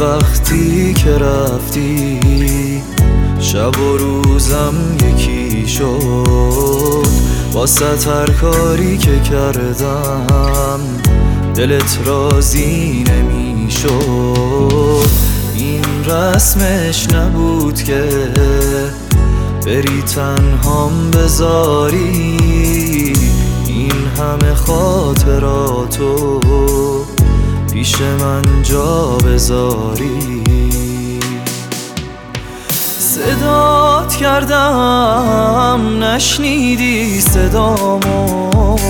وقتی که رفتی شب و روزم یکی شد، واسه هر کاری که کردم دلت راضی نمیشد. این رسمش نبود که بری تنهام بذاری، این همه خاطراتو پیش من جا بذاری. صدات کردم نشنیدی صدامو،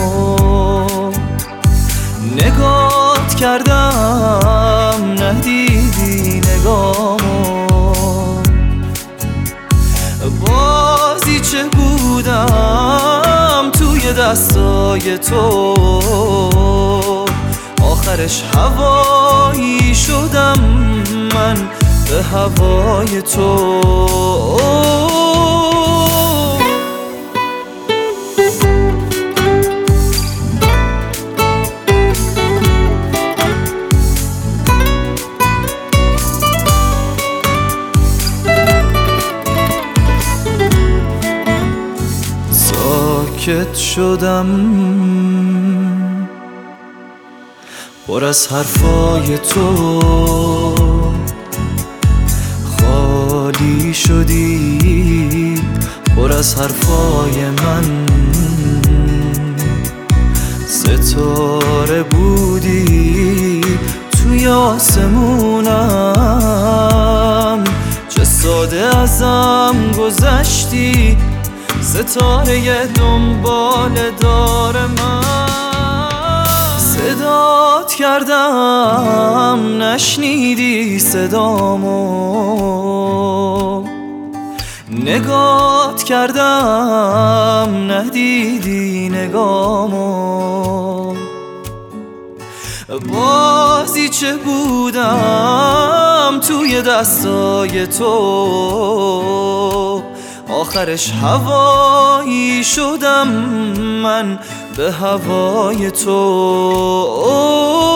نگات کردم ندیدی نگامو. بازیچه بودم توی دستای تو، آخرش هوایی شدم من به هوای تو. ساکت شدم پر از حرفای تو، خالی شدی پر از حرفای من. ستاره بودی توی آسمونم، چه ساده ازم گذشتی ستاره دنبال دار من. صدات کردم نشنیدی صدامو، نگات کردم ندیدی نگامو. بازیچه بودم توی دستای تو، آخرش هوایی شدم من به هوای تو.